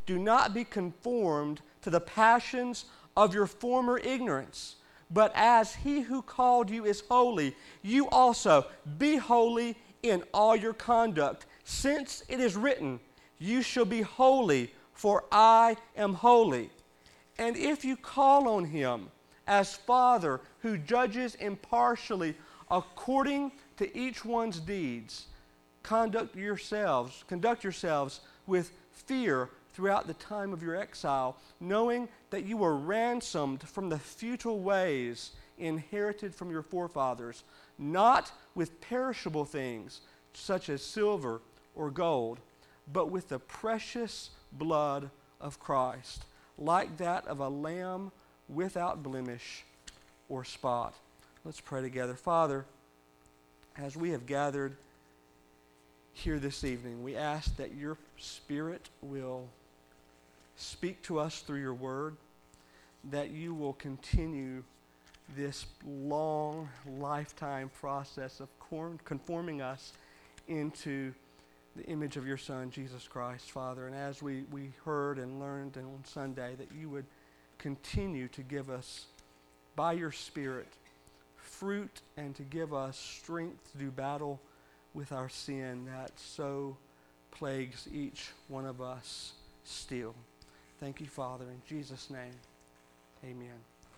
Do not be conformed to the passions of your former ignorance, but as he who called you is holy, you also be holy in all your conduct, since it is written, you shall be holy, for I am holy. And if you call on him as Father who judges impartially according to each one's deeds, conduct yourselves with fear throughout the time of your exile, knowing that you were ransomed from the futile ways inherited from your forefathers, not with perishable things such as silver or gold, but with the precious blood of Christ, like that of a lamb without blemish or spot. Let's pray together. Father, as we have gathered here this evening, we ask that your Spirit will speak to us through your word, that you will continue this long lifetime process of conforming us into the image of your Son, Jesus Christ, Father. And as we heard and learned on Sunday, that you would continue to give us, by your Spirit, fruit and to give us strength to do battle with our sin that so plagues each one of us still. Thank you, Father. In Jesus' name, amen.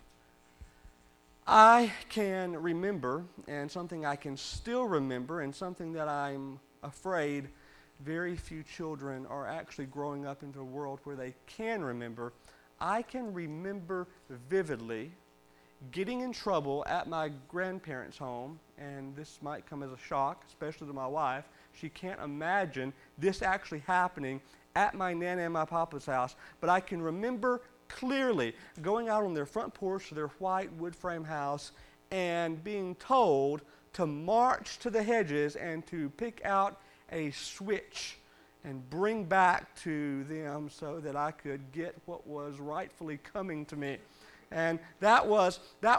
I can remember, and something I can still remember, and something that I'm afraid very few children are actually growing up into a world where they can remember. I can remember vividly getting in trouble at my grandparents' home, and this might come as a shock, especially to my wife. She can't imagine this actually happening at my Nana and my Papa's house, but I can remember clearly going out on their front porch of their white wood frame house and being told to march to the hedges and to pick out a switch and bring back to them so that I could get what was rightfully coming to me. And that was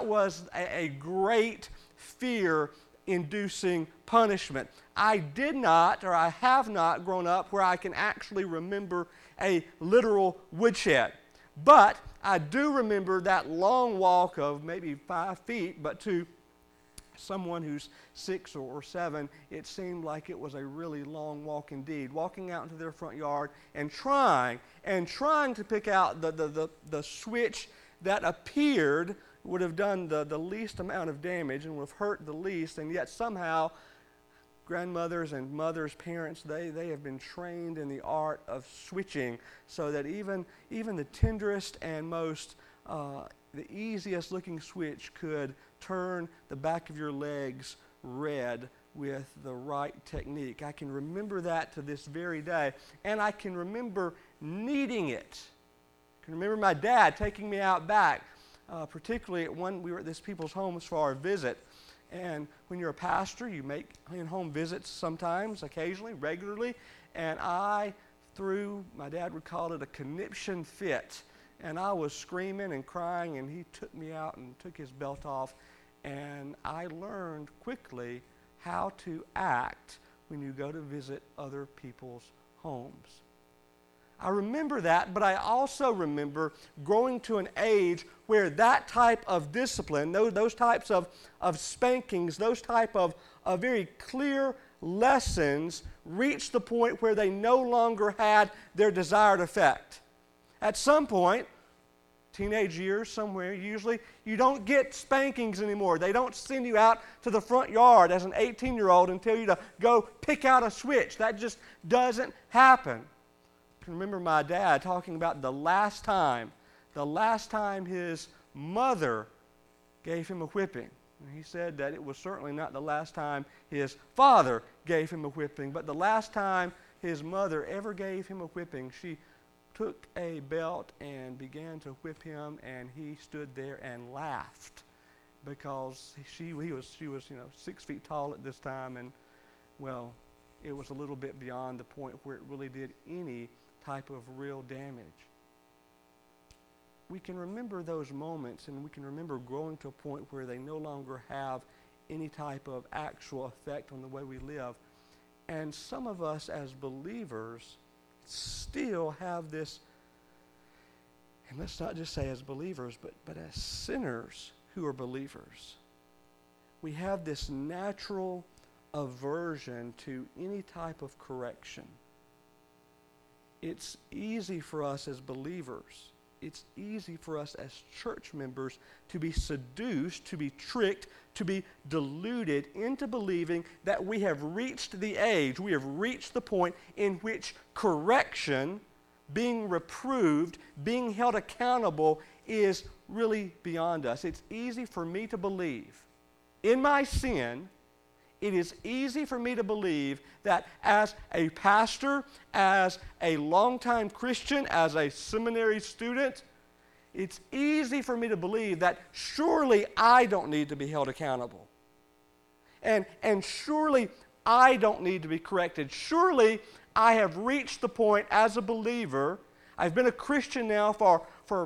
a great fear-inducing punishment. I did not, or I have not grown up where I can actually remember a literal woodshed. But I do remember that long walk of maybe 5 feet, but to someone who's 6 or 7, it seemed like it was a really long walk indeed. Walking out into their front yard and trying to pick out the switch that appeared would have done the least amount of damage and would have hurt the least, and yet somehow grandmothers and mothers, parents, they have been trained in the art of switching so that even the tenderest and most the easiest looking switch could turn the back of your legs red with the right technique. I can remember that to this very day, and I can remember needing it. I can remember my dad taking me out back, particularly when we were at this people's homes for our visit. And when you're a pastor, you make in-home visits sometimes, occasionally, regularly. And my dad would call it a conniption fit. And I was screaming and crying, and he took me out and took his belt off. And I learned quickly how to act when you go to visit other people's homes. I remember that, but I also remember growing to an age where that type of discipline, those types of spankings, those type of very clear lessons reached the point where they no longer had their desired effect. At some point, teenage years somewhere, usually, you don't get spankings anymore. They don't send you out to the front yard as an 18-year-old and tell you to go pick out a switch. That just doesn't happen. I can remember my dad talking about the last time his mother gave him a whipping. And he said that it was certainly not the last time his father gave him a whipping, but the last time his mother ever gave him a whipping, she took a belt and began to whip him, and he stood there and laughed because she was 6 feet tall at this time, and well, it was a little bit beyond the point where it really did any type of real damage. We can remember those moments, and we can remember growing to a point where they no longer have any type of actual effect on the way we live. And some of us as believers still have this And let's not just say as believers, but as sinners who are believers. We have this natural aversion to any type of correction. It's easy for us as believers, it's easy for us as church members to be seduced, to be tricked, to be deluded into believing that we have reached the age, we have reached the point in which correction, being reproved, being held accountable is really beyond us. It's easy for me to believe in my sin. It is easy for me to believe that as a pastor, as a longtime Christian, as a seminary student, it's easy for me to believe that surely I don't need to be held accountable. And surely I don't need to be corrected. Surely I have reached the point as a believer. I've been a Christian now for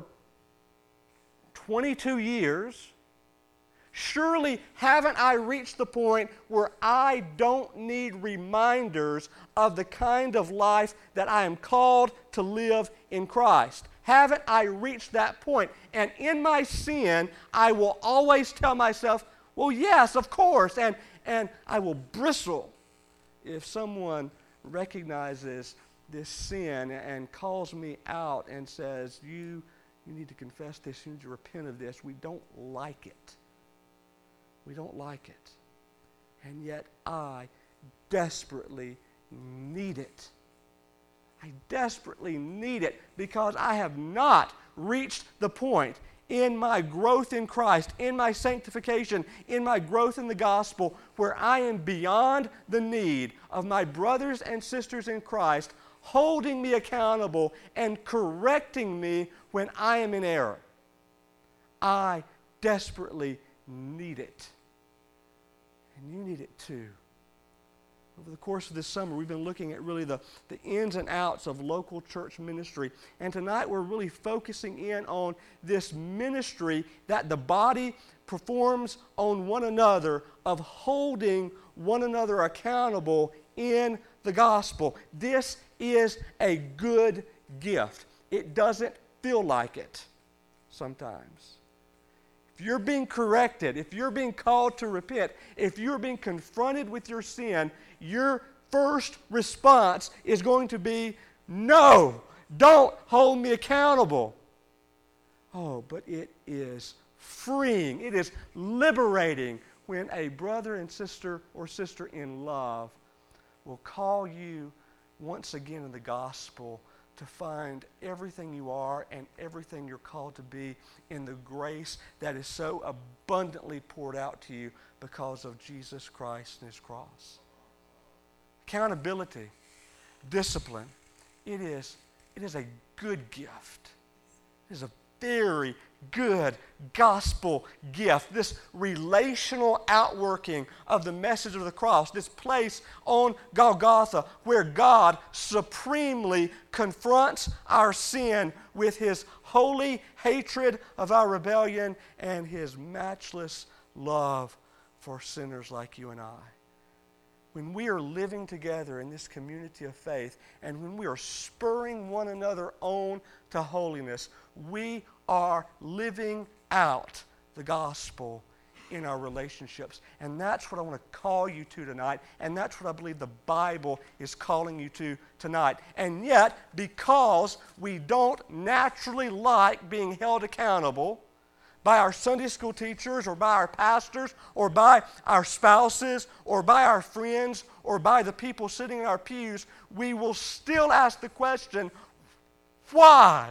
22 years. Surely haven't I reached the point where I don't need reminders of the kind of life that I am called to live in Christ? Haven't I reached that point? And in my sin, I will always tell myself, well, yes, of course. And I will bristle if someone recognizes this sin and calls me out and says, you need to confess this, you need to repent of this. We don't like it. We don't like it. And yet I desperately need it. I desperately need it because I have not reached the point in my growth in Christ, in my sanctification, in my growth in the gospel, where I am beyond the need of my brothers and sisters in Christ holding me accountable and correcting me when I am in error. I desperately need it. And you need it too. Over the course of this summer, we've been looking at really the ins and outs of local church ministry. And tonight we're really focusing in on this ministry that the body performs on one another of holding one another accountable in the gospel. This is a good gift. It doesn't feel like it sometimes. If you're being corrected, if you're being called to repent, if you're being confronted with your sin, your first response is going to be, no, don't hold me accountable. Oh, but it is freeing. It is liberating when a brother and sister or sister in love will call you once again in the gospel to find everything you are and everything you're called to be in the grace that is so abundantly poured out to you because of Jesus Christ and His cross. Accountability, discipline, it is a good gift. It is a very good gospel gift. This relational outworking of the message of the cross, this place on Golgotha where God supremely confronts our sin with His holy hatred of our rebellion and His matchless love for sinners like you and I. When we are living together in this community of faith and when we are spurring one another on to holiness, we are living out the gospel in our relationships. And that's what I want to call you to tonight, and that's what I believe the Bible is calling you to tonight. And yet, because we don't naturally like being held accountable by our Sunday school teachers or by our pastors or by our spouses or by our friends or by the people sitting in our pews, we will still ask the question, why?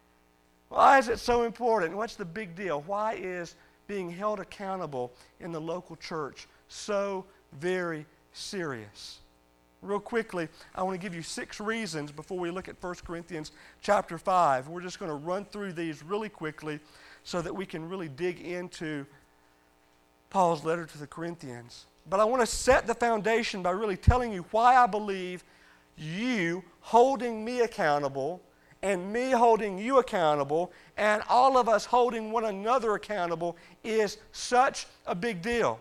Why is it so important? What's the big deal? Why is being held accountable in the local church so very serious? Real quickly, I want to give you 6 reasons before we look at 1 Corinthians chapter 5. We're just going to run through these really quickly so that we can really dig into Paul's letter to the Corinthians. But I want to set the foundation by really telling you why I believe you holding me accountable and me holding you accountable and all of us holding one another accountable is such a big deal.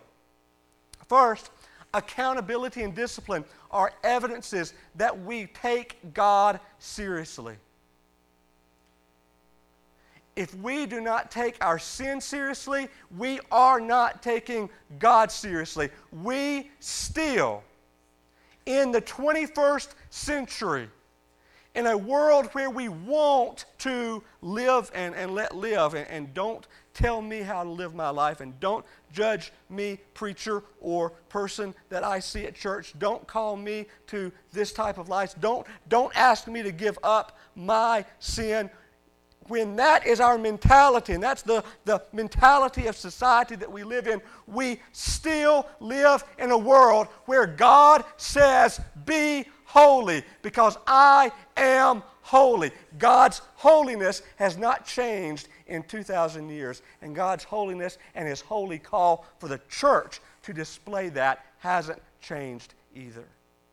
First, accountability and discipline are evidences that we take God seriously. if we do not take our sin seriously, we are not taking God seriously. We still, in the 21st century, in a world where we want to live and let live, and don't tell me how to live my life, and don't judge me, preacher or person that I see at church. Don't call me to this type of life. Don't ask me to give up my sin. When that is our mentality, and that's the mentality of society that we live in, we still live in a world where God says, be holy, because I am holy. God's holiness has not changed in 2,000 years, and God's holiness and His holy call for the church to display that hasn't changed either.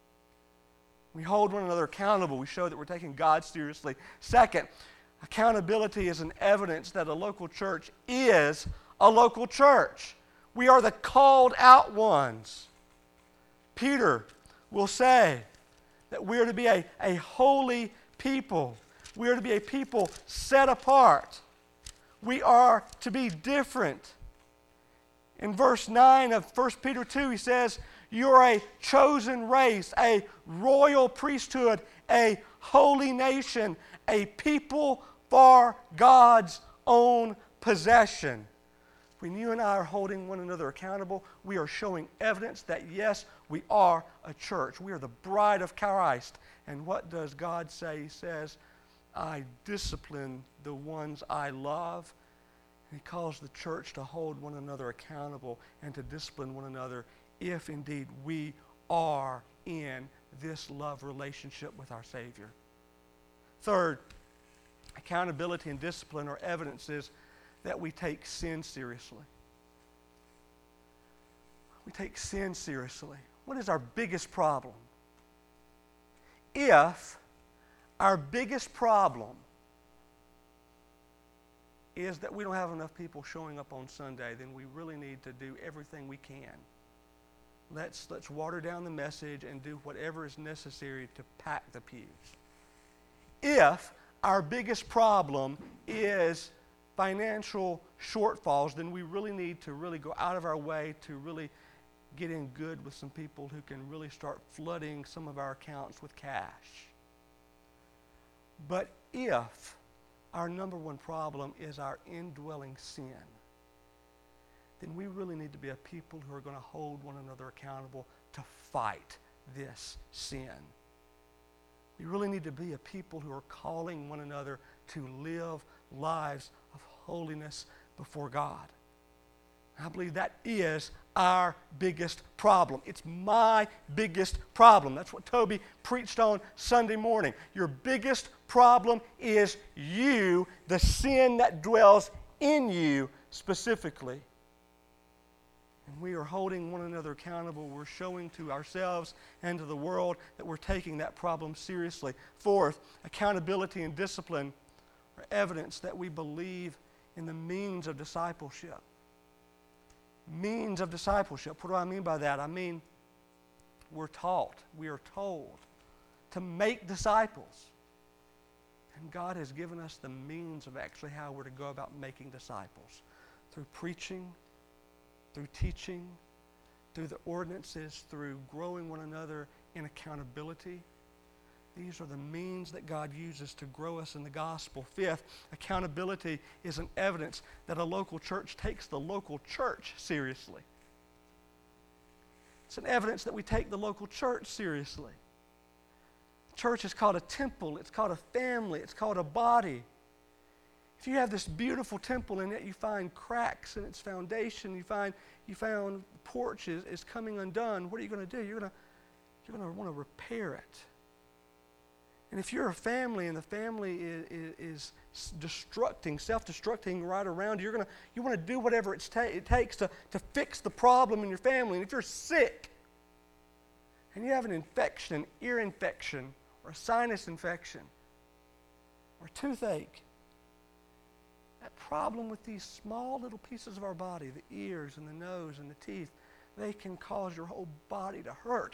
We hold one another accountable. We show that we're taking God seriously. Second, accountability is an evidence that a local church is a local church. We are the called out ones. Peter will say that we are to be a holy people. We are to be a people set apart. We are to be different. In verse 9 of 1 Peter 2, he says, you are a chosen race, a royal priesthood, a holy nation, a people for God's own possession. When you and I are holding one another accountable, we are showing evidence that, yes, we are a church. We are the bride of Christ. And what does God say? He says, I discipline the ones I love. And He calls the church to hold one another accountable and to discipline one another if indeed we are in this love relationship with our Savior. Third, accountability and discipline are evidences that we take sin seriously. We take sin seriously. What is our biggest problem? If our biggest problem is that we don't have enough people showing up on Sunday, then we really need to do everything we can. Let's water down the message and do whatever is necessary to pack the pews. If our biggest problem is financial shortfalls, then we really need to really go out of our way to really get in good with some people who can really start flooding some of our accounts with cash. But if our number one problem is our indwelling sin, then we really need to be a people who are going to hold one another accountable to fight this sin. We really need to be a people who are calling one another to live lives of holiness before God. I believe that is our biggest problem. It's my biggest problem. That's what Toby preached on Sunday morning. Your biggest problem is you, the sin that dwells in you specifically. And we are holding one another accountable. We're showing to ourselves and to the world that we're taking that problem seriously. Fourth, accountability and discipline are evidence that we believe in the means of discipleship. Means of discipleship. What do I mean by that? I mean, we are told to make disciples. And God has given us the means of actually how we're to go about making disciples. Through preaching, through teaching, through the ordinances, through growing one another in accountability. These are the means that God uses to grow us in the gospel. Fifth, accountability is an evidence that a local church takes the local church seriously. It's an evidence that we take the local church seriously. Church is called a temple. It's called a family. It's called a body. If you have this beautiful temple and yet you find cracks in its foundation, you found the porch is coming undone, what are you going to do? You're going to want to repair it. And if you're a family and the family is self-destructing right around you, you want to do whatever it takes to fix the problem in your family. And if you're sick and you have an infection, an ear infection, or a sinus infection, or toothache, that problem with these small little pieces of our body, the ears and the nose and the teeth, they can cause your whole body to hurt.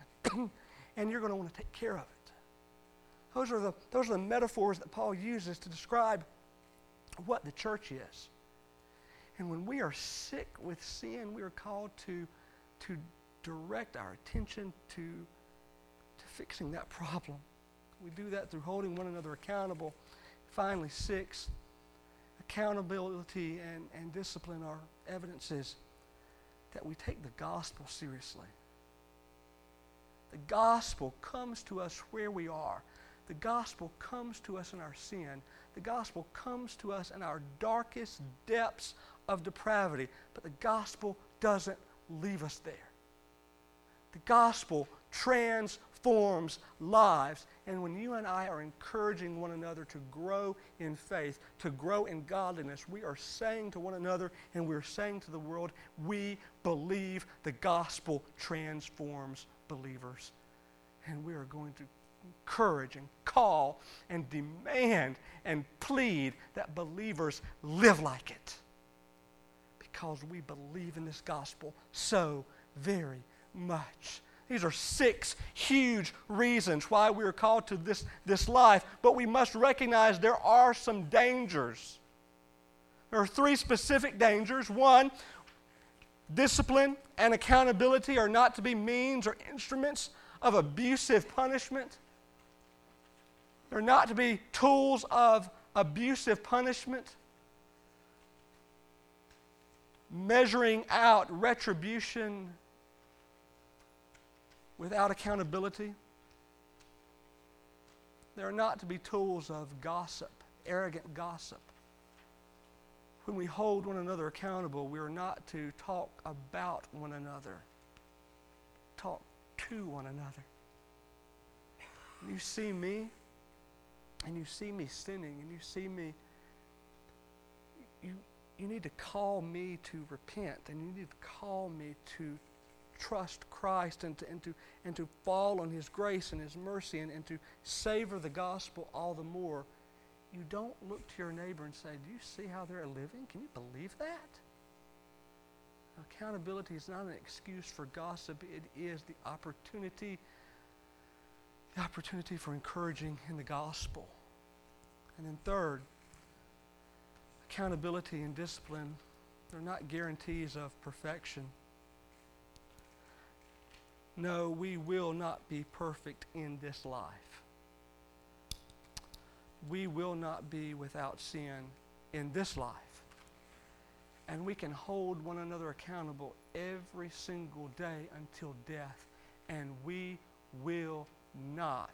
And you're going to want to take care of it. Those are the metaphors that Paul uses to describe what the church is. And when we are sick with sin, we are called to direct our attention to fixing that problem. We do that through holding one another accountable. Finally, 6, accountability and discipline are evidences that we take the gospel seriously. The gospel comes to us where we are. The gospel comes to us in our sin. The gospel comes to us in our darkest depths of depravity. But the gospel doesn't leave us there. The gospel transforms lives. And when you and I are encouraging one another to grow in faith, to grow in godliness, we are saying to one another and we're saying to the world, we believe the gospel transforms believers. And we are going to encourage and call and demand and plead that believers live like it. Because we believe in this gospel so very much. These are 6 huge reasons why we are called to this life, but we must recognize there are some dangers. There are 3 specific dangers. 1, discipline and accountability are not to be means or instruments of abusive punishment. They're not to be tools of abusive punishment. Measuring out retribution without accountability. They're not to be tools of gossip, arrogant gossip. When we hold one another accountable, we are not to talk about one another. Talk to one another. When you see me, and you see me sinning, and you see me, you need to call me to repent, and you need to call me to trust Christ and to fall on His grace and His mercy and to savor the gospel all the more. You don't look to your neighbor and say, do you see how they're living? Can you believe that? Accountability is not an excuse for gossip. It is the opportunity for encouraging in the gospel. And then third, accountability and discipline, they're not guarantees of perfection. No, we will not be perfect in this life. We will not be without sin in this life. And we can hold one another accountable every single day until death. And we will not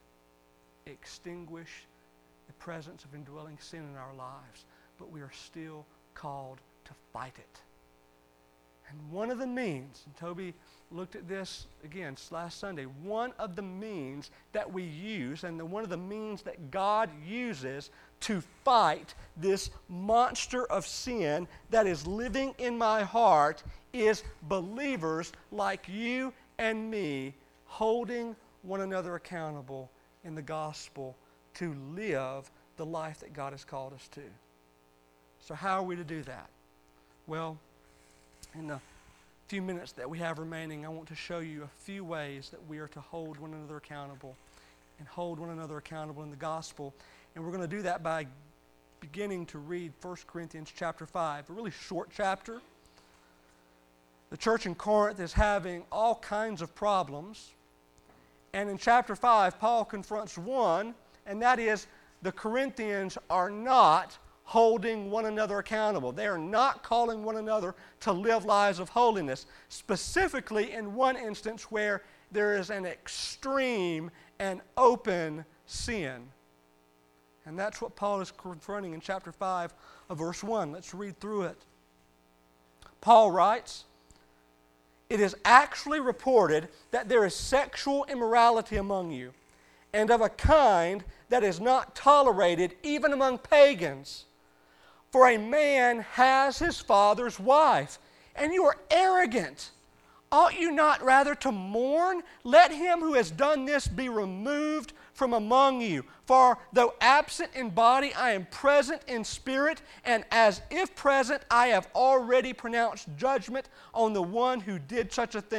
extinguish the presence of indwelling sin in our lives. But we are still called to fight it. And one of the means, and Toby looked at this again last Sunday, one of the means that we use and one of the means that God uses to fight this monster of sin that is living in my heart is believers like you and me holding one another accountable in the gospel to live the life that God has called us to. So how are we to do that? Well, in the few minutes that we have remaining, I want to show you a few ways that we are to hold one another accountable and hold one another accountable in the gospel. And we're going to do that by beginning to read 1 Corinthians chapter 5, a really short chapter. The church in Corinth is having all kinds of problems. And in chapter 5, Paul confronts one, and that is the Corinthians are not holding one another accountable. They are not calling one another to live lives of holiness, specifically in one instance where there is an extreme and open sin. And that's what Paul is confronting in chapter 5 of verse 1. Let's read through it. Paul writes, "It is actually reported that there is sexual immorality among you, and of a kind that is not tolerated even among pagans. For a man has his father's wife, and you are arrogant. Ought you not rather to mourn? Let him who has done this be removed from among you. For though absent in body, I am present in spirit, and as if present, I have already pronounced judgment on the one who did such a thing.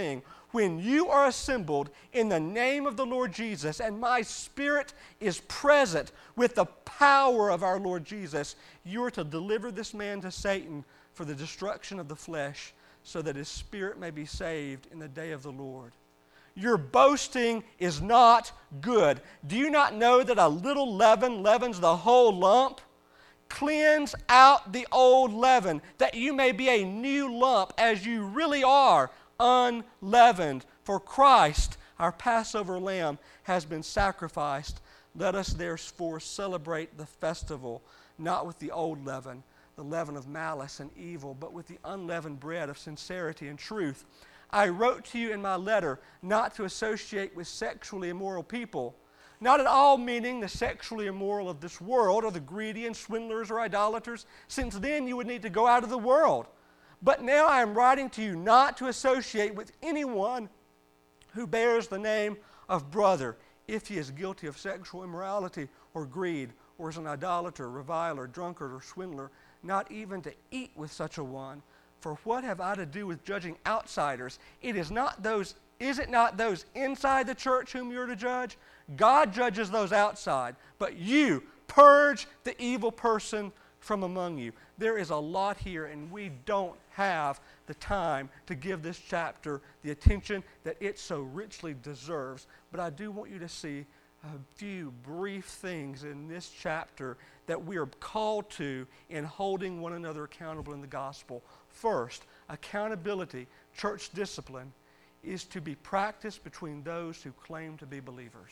when you are assembled in the name of the Lord Jesus, and my Spirit is present with the power of our Lord Jesus, you are to deliver this man to Satan for the destruction of the flesh, so that his spirit may be saved in the day of the Lord. Your boasting is not good. Do you not know that a little leaven leavens the whole lump? Cleanse out the old leaven, that you may be a new lump, as you really are, unleavened. For Christ, our Passover lamb, has been sacrificed. Let us therefore celebrate the festival, not with the old leaven, the leaven of malice and evil, but with the unleavened bread of sincerity and truth. I wrote to you in my letter not to associate with sexually immoral people, not at all meaning the sexually immoral of this world, or the greedy and swindlers or idolaters, since then you would need to go out of the world. But now I am writing to you not to associate with anyone who bears the name of brother, if he is guilty of sexual immorality or greed, or is an idolater, reviler, drunkard, or swindler, not even to eat with such a one. For what have I to do with judging outsiders? Is it not those inside the church whom you are to judge? God judges those outside, but you purge the evil person from among you. There is a lot here, and we don't have the time to give this chapter the attention that it so richly deserves. But I do want you to see a few brief things in this chapter that we are called to in holding one another accountable in the gospel. First, accountability, church discipline, is to be practiced between those who claim to be believers.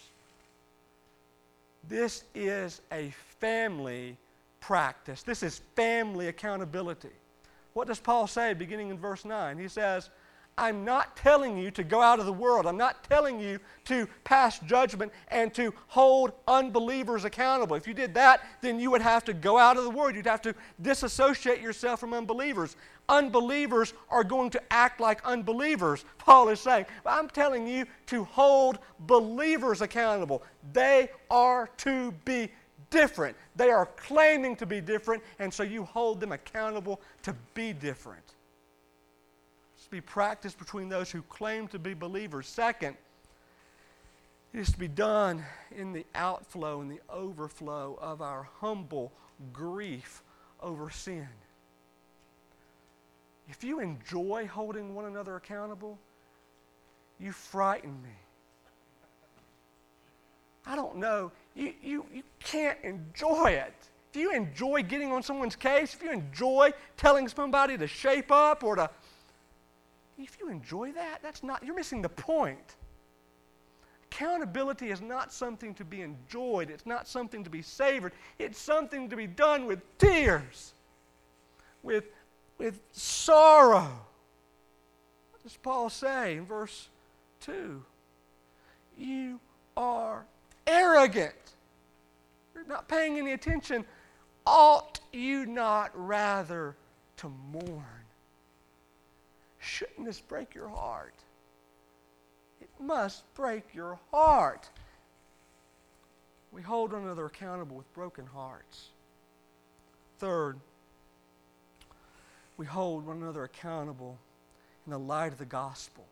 This is a family practice. This is family accountability. What does Paul say beginning in verse 9? He says, I'm not telling you to go out of the world. I'm not telling you to pass judgment and to hold unbelievers accountable. If you did that, then you would have to go out of the world. You'd have to disassociate yourself from unbelievers. Unbelievers are going to act like unbelievers, Paul is saying. But I'm telling you to hold believers accountable. They are to be different. They are claiming to be different, and so you hold them accountable to be different. To be practiced between those who claim to be believers. Second, it is to be done in the outflow and the overflow of our humble grief over sin. If you enjoy holding one another accountable, you frighten me. I don't know. You can't enjoy it. If you enjoy getting on someone's case, if you enjoy telling somebody to shape up or to... If you enjoy that, you're missing the point. Accountability is not something to be enjoyed. It's not something to be savored. It's something to be done with tears, with sorrow. What does Paul say in verse 2? You are arrogant. You're not paying any attention. Ought you not rather to mourn? Shouldn't this break your heart? It must break your heart. We hold one another accountable with broken hearts. Third, we hold one another accountable in the light of the gospel.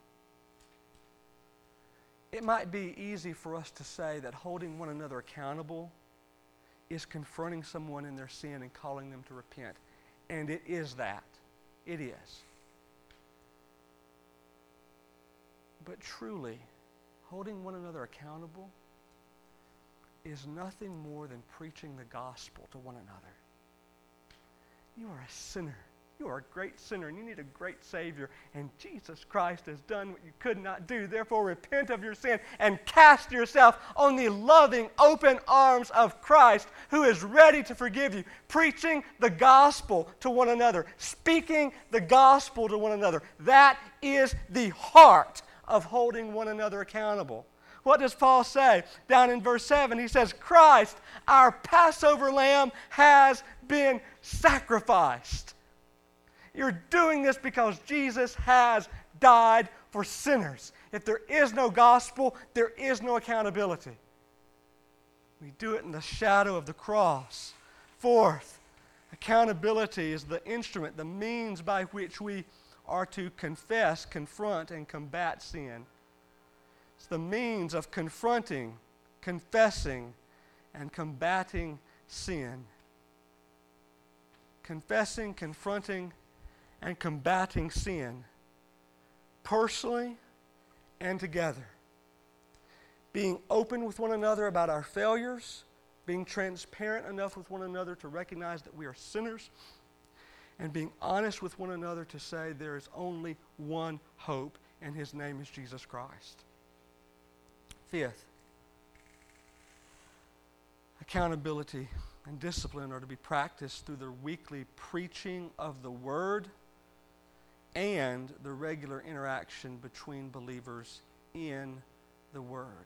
It might be easy for us to say that holding one another accountable is confronting someone in their sin and calling them to repent. And it is that. It is. But truly, holding one another accountable is nothing more than preaching the gospel to one another. You are a sinner. You are a great sinner, and you need a great Savior. And Jesus Christ has done what you could not do. Therefore, repent of your sin and cast yourself on the loving, open arms of Christ, who is ready to forgive you. Preaching the gospel to one another. Speaking the gospel to one another. That is the heart of holding one another accountable. What does Paul say? Down in verse 7, he says, Christ, our Passover lamb, has been sacrificed. You're doing this because Jesus has died for sinners. If there is no gospel, there is no accountability. We do it in the shadow of the cross. Fourth, accountability is the instrument, the means by which we are to confess, confront, and combat sin. It's the means of confronting, confessing, and combating sin. Confessing, confronting, and combating sin. Personally and together. Being open with one another about our failures. Being transparent enough with one another to recognize that we are sinners. And being honest with one another to say there is only one hope, and His name is Jesus Christ. Fifth, accountability and discipline are to be practiced through the weekly preaching of the Word and the regular interaction between believers in the Word.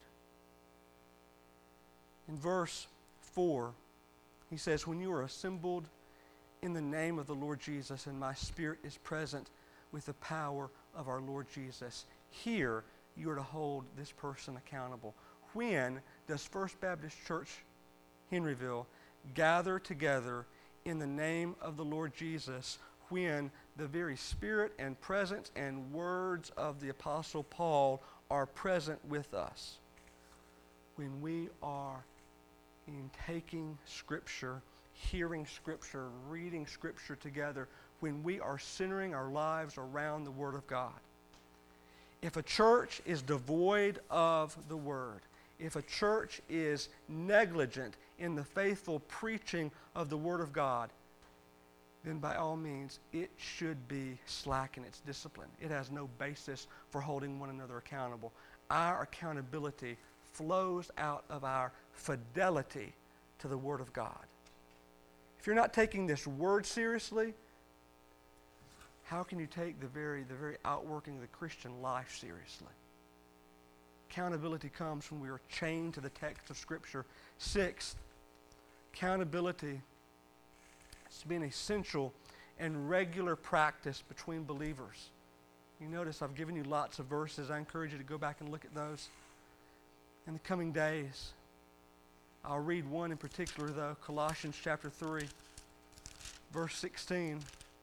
In verse 4, he says, "When you are assembled in the name of the Lord Jesus, and my spirit is present with the power of our Lord Jesus." Here, you are to hold this person accountable. When does First Baptist Church Henryville gather together in the name of the Lord Jesus when the very spirit and presence and words of the Apostle Paul are present with us? When we are in taking Scripture, hearing Scripture, reading Scripture together, when we are centering our lives around the Word of God. If a church is devoid of the Word, if a church is negligent in the faithful preaching of the Word of God, then by all means it should be slack in its discipline. It has no basis for holding one another accountable. Our accountability flows out of our fidelity to the Word of God. If you're not taking this Word seriously, how can you take the very outworking of the Christian life seriously? Accountability comes when we are chained to the text of Scripture. Sixth, accountability has to be an essential and regular practice between believers. You notice I've given you lots of verses. I encourage you to go back and look at those in the coming days. I'll read one in particular, though, Colossians chapter 3, verse 16.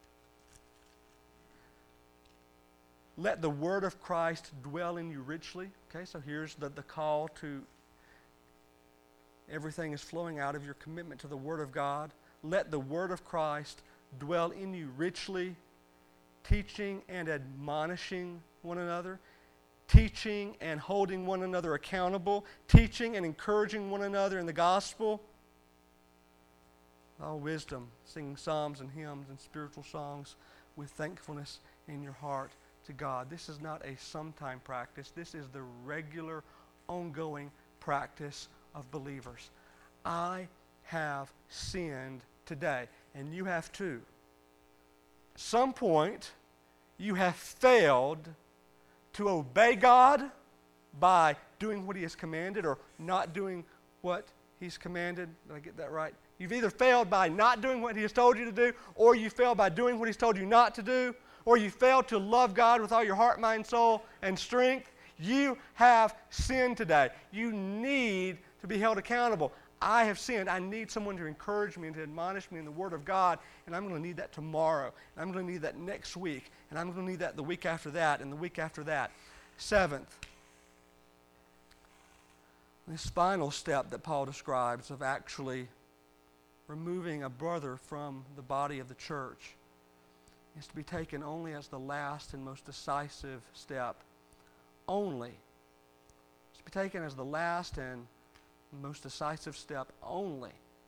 "Let the word of Christ dwell in you richly." Okay, so here's the call to everything is flowing out of your commitment to the Word of God. "Let the word of Christ dwell in you richly, teaching and admonishing one another." Teaching and holding one another accountable, teaching and encouraging one another in the gospel. All wisdom, singing psalms and hymns and spiritual songs with thankfulness in your heart to God. This is not a sometime practice. This is the regular, ongoing practice of believers. I have sinned today, and you have too. At some point, you have failed to obey God by doing what He has commanded or not doing what He's commanded. Did I get that right? You've either failed by not doing what He has told you to do, or you failed by doing what He's told you not to do, or you failed to love God with all your heart, mind, soul, and strength. You have sinned today. You need to be held accountable. I have sinned. I need someone to encourage me and to admonish me in the Word of God, and I'm going to need that tomorrow, and I'm going to need that next week, and I'm going to need that the week after that, and the week after that. Seventh, this final step that Paul describes of actually removing a brother from the body of the church is to be taken only as the last and most decisive step. Only. It's to be taken as the last and most decisive step only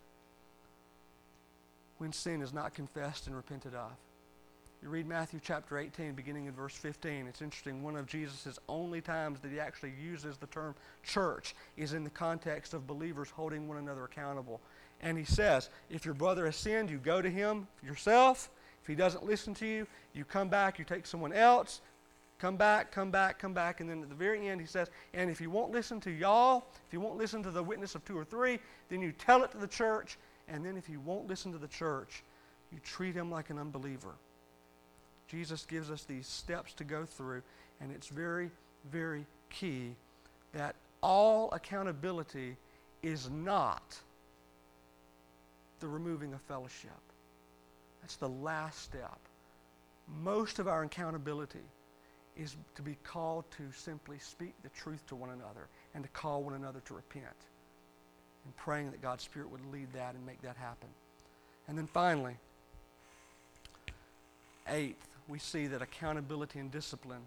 when sin is not confessed and repented of. You read Matthew chapter 18, beginning in verse 15. It's interesting, one of Jesus' only times that He actually uses the term church is in the context of believers holding one another accountable. And He says, if your brother has sinned, you go to him yourself. If he doesn't listen to you, you come back, you take someone else. Come back, come back, come back. And then at the very end He says, and if he won't listen to y'all, if he won't listen to the witness of 2 or 3, then you tell it to the church. And then if he won't listen to the church, you treat him like an unbeliever. Jesus gives us these steps to go through, and it's very, very key that all accountability is not the removing of fellowship. That's the last step. most of our accountability is to be called to simply speak the truth to one another and to call one another to repent. And praying that God's Spirit would lead that and make that happen. And then finally, eighth, we see that accountability and discipline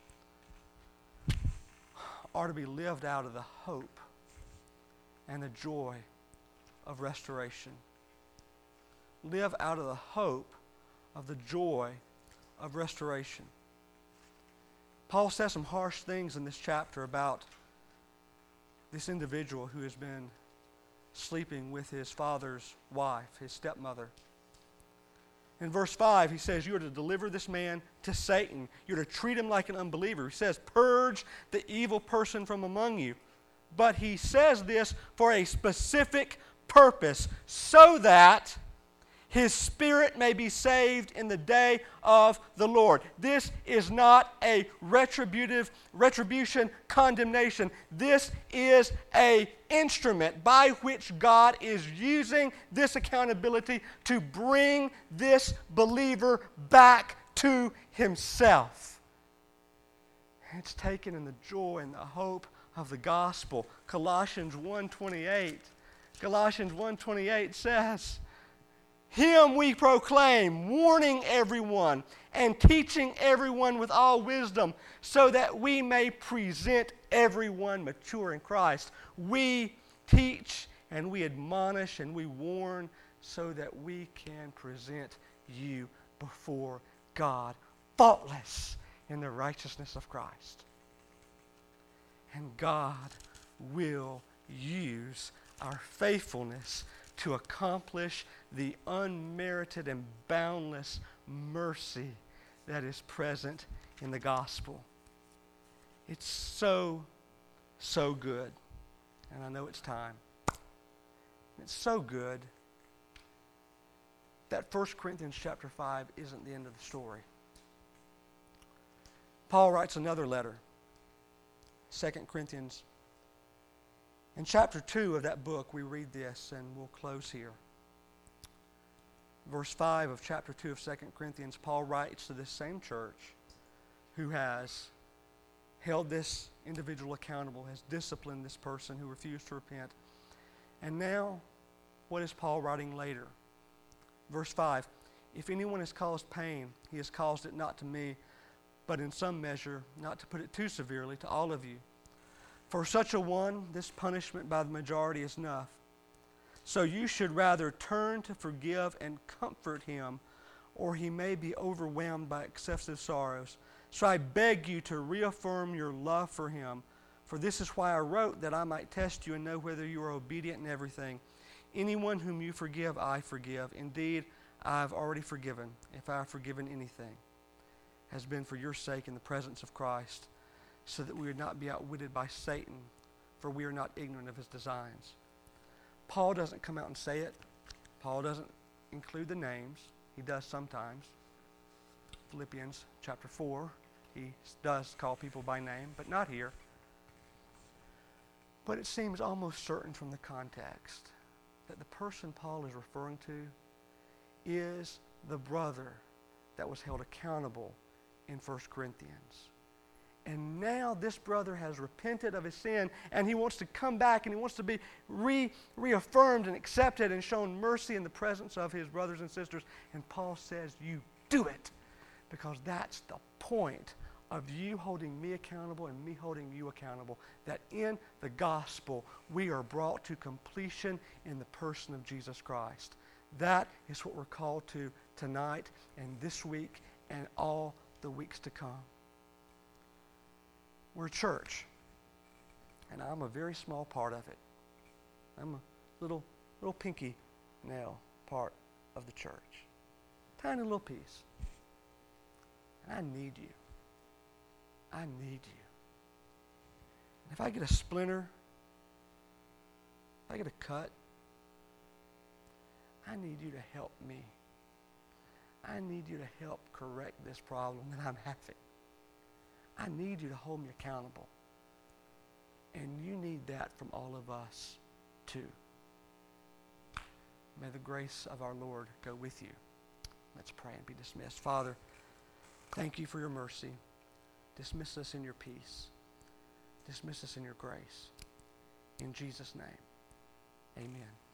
are to be lived out of the hope and the joy of restoration. Live out of the hope of the joy of restoration. Paul says some harsh things in this chapter about this individual who has been sleeping with his father's wife, his stepmother. In verse 5, he says, you are to deliver this man to Satan. You're to treat him like an unbeliever. He says, purge the evil person from among you. But he says this for a specific purpose, so that his spirit may be saved in the day of the Lord. This is not a retribution, condemnation. This is an instrument by which God is using this accountability to bring this believer back to himself. It's taken in the joy and the hope of the gospel. Colossians 1:28 says, him we proclaim, warning everyone and teaching everyone with all wisdom, so that we may present everyone mature in Christ. We teach and we admonish and we warn so that we can present you before God faultless in the righteousness of Christ. And God will use our faithfulness to accomplish the unmerited and boundless mercy that is present in the gospel. It's so, so good. And I know it's time. It's so good that 1 Corinthians chapter 5 isn't the end of the story. Paul writes another letter, 2 Corinthians. In chapter 2 of that book, we read this, and we'll close here. Verse 5 of chapter 2 of 2 Corinthians, Paul writes to this same church who has held this individual accountable, has disciplined this person who refused to repent. And now, what is Paul writing later? Verse 5, if anyone has caused pain, he has caused it not to me, but in some measure, not to put it too severely, to all of you. For such a one, this punishment by the majority is enough. So you should rather turn to forgive and comfort him, or he may be overwhelmed by excessive sorrows. So I beg you to reaffirm your love for him. For this is why I wrote, that I might test you and know whether you are obedient in everything. Anyone whom you forgive, I forgive. Indeed, I have already forgiven, if I have forgiven anything, has been for your sake in the presence of Christ, so that we would not be outwitted by Satan, for we are not ignorant of his designs. Paul doesn't come out and say it. Paul doesn't include the names. He does sometimes. Philippians chapter 4, he does call people by name, but not here. But it seems almost certain from the context that the person Paul is referring to is the brother that was held accountable in 1 Corinthians. And now this brother has repented of his sin, and he wants to come back, and he wants to be reaffirmed and accepted and shown mercy in the presence of his brothers and sisters. And Paul says, you do it, because that's the point of you holding me accountable and me holding you accountable, that in the gospel we are brought to completion in the person of Jesus Christ. That is what we're called to tonight and this week and all the weeks to come. We're a church, and I'm a very small part of it. I'm a little pinky nail part of the church. Tiny little piece. And I need you. I need you. And if I get a splinter, if I get a cut, I need you to help me. I need you to help correct this problem that I'm having. I need you to hold me accountable. And you need that from all of us too. May the grace of our Lord go with you. Let's pray and be dismissed. Father, Thank you for your mercy. Dismiss us in your peace. Dismiss us in your grace. In Jesus' name, amen.